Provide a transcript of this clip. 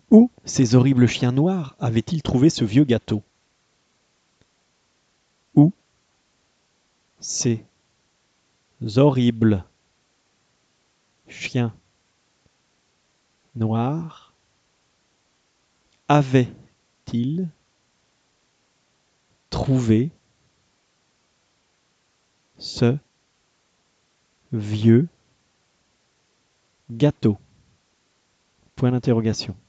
Où ces horribles chiens noirs avaient-ils trouvé ce vieux gâteau? Où ces horribles chiens noirs avaient-ils trouvé ce vieux gâteau? Point d'interrogation.